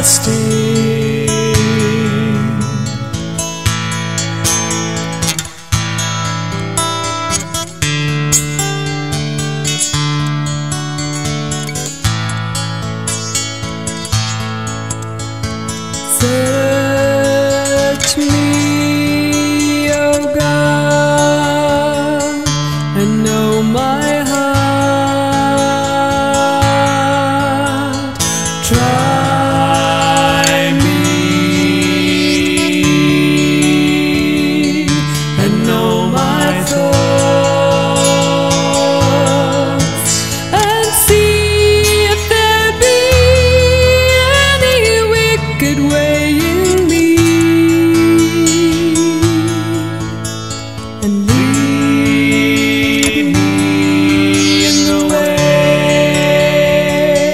Search me, oh God, and know my heart. Try me and know my thoughts, and see if there be any wicked way in me, and lead me in the way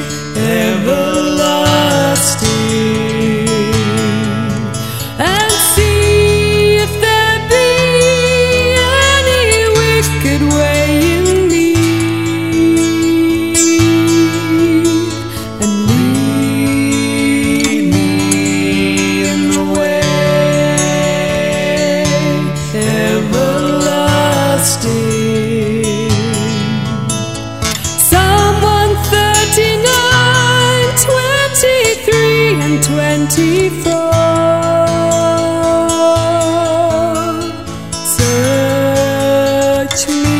everlasting, and see if there be any wicked way in me, and lead me in the way everlasting. Psalm 139, 23 and 24. Search me,